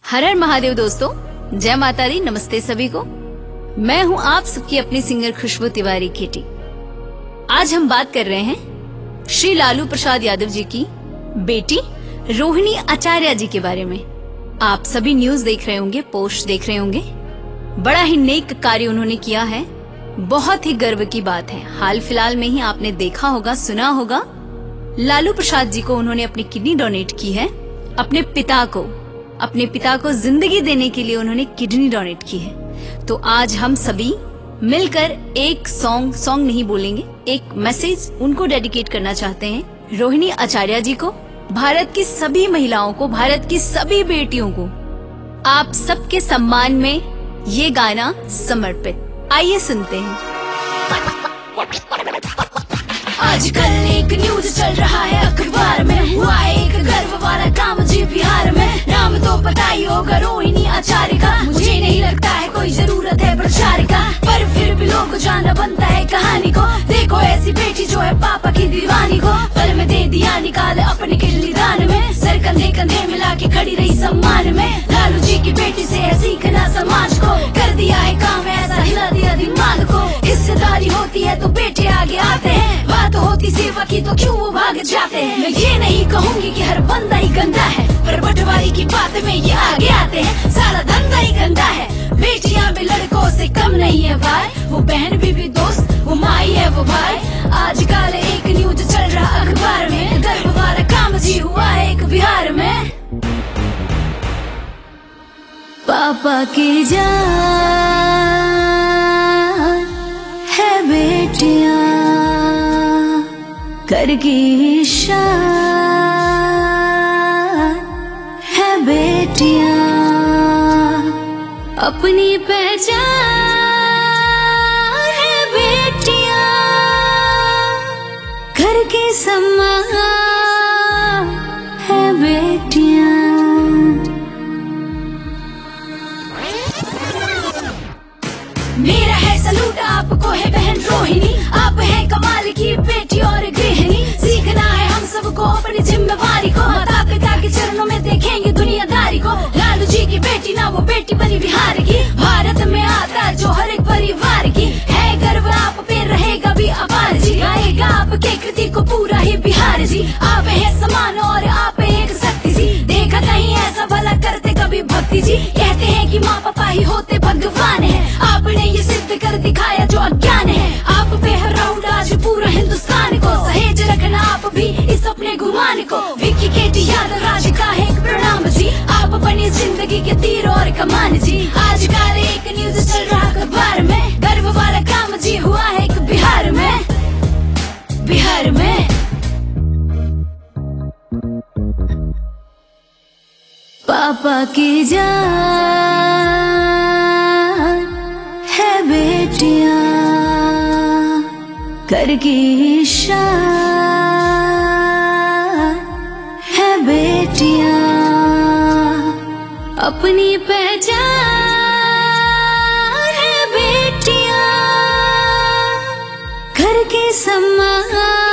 हर हर महादेव दोस्तों, जय माता दी। नमस्ते सभी को। मैं हूँ आप सबकी अपनी सिंगर खुशबू तिवारी केटी। आज हम बात कर रहे हैं श्री लालू प्रसाद यादव जी की बेटी रोहिणी आचार्य जी के बारे में। आप सभी न्यूज देख रहे होंगे, पोस्ट देख रहे होंगे। बड़ा ही नेक कार्य उन्होंने किया है, बहुत ही गर्व की बात है। हाल फिलहाल में ही आपने देखा होगा, सुना होगा, लालू प्रसाद जी को उन्होंने अपनी किडनी डोनेट की है। अपने पिता को जिंदगी देने के लिए उन्होंने किडनी डोनेट की है। तो आज हम सभी मिलकर एक सॉन्ग नहीं बोलेंगे, एक मैसेज उनको डेडिकेट करना चाहते हैं, रोहिणी आचार्य जी को, भारत की सभी महिलाओं को, भारत की सभी बेटियों को। आप सबके सम्मान में ये गाना समर्पित। आइए सुनते हैं। आजकल एक न्यूज चल रहा है अखबार में, हुआ एक गर्व वाला काम जी बिहार में। नाम तो पता ही होगा रोहिणी आचार्य का, मुझे नहीं लगता है कोई जरूरत है प्रचार का, पर फिर भी लोग जानना बनता है कहानी को। देखो ऐसी बेटी जो है पापा की दीवानी को, पल में दे दिया निकाल अपने किडनी दान में, सर कंधे कंधे मिला के खड़ी रही सम्मान में। लालू जी की बेटी से है सीखना समाज को, कर दिया है काम ऐसा हिला दिया दिमाग को। हिस्सेदारी होती है तो बेटे आगे आते हैं, बात होती सेवा की तो क्यों वो भाग जाते हैं। मैं ये नहीं कहूँगी कि हर बंदा ही गंदा है, पर बंटवारी की बात में ये आगे आते हैं। सारा धंधा ही गंदा है, बेटियां भी लड़कों से कम नहीं है भाई। वो बहन भी दोस्त, वो माई है वो भाई। आजकल एक न्यूज चल रहा अखबार में, गर्व वाला काम जी हुआ है एक बिहार में। पापा की जान है बेटियां, घर की शान है बेटियां, अपनी पहचान है बेटियां, घर के सम्मान है बेटियां। मेरा है सलूट आपको है बहन रोहिणी, आप है कमाल की बेटी और गृहिणी। सीखना है हम सबको अपनी जिम्मेवारी को, माता पिता के चरणों में देखेंगे दुनियादारी को। लालू जी की बेटी ना वो बेटी बनी बिहार की, भारत में आता जो हर एक परिवार की। है गर्व आप पे रहेगा भी अपार जी, गाएगा आपके कृति को पूरा ही बिहार जी। आप है समान और आप है एक शक्ति जी, देखा कहीं ऐसा भला करते कभी भक्ति जी। कहते हैं कि माँ पापा ही होते भगवान है, आपने ये सिद्ध कर दिखाया जो अज्ञान है। आप पे है राउंड आज पूरा हिंदुस्तान को, सहेज रखना आप भी इस अपने गुमान को। विक्की केटी यादव राज का है एक प्रणाम जी, आप बने जिंदगी के तीर और कमान जी। आजकल एक न्यूज चल रहा अखबार में, गर्व वाला काम जी हुआ है एक बिहार में, बिहार में। पापा की जान है बेटियां, घर की शान है बेटियां, अपनी पहचान है बेटियां, घर के सम्मान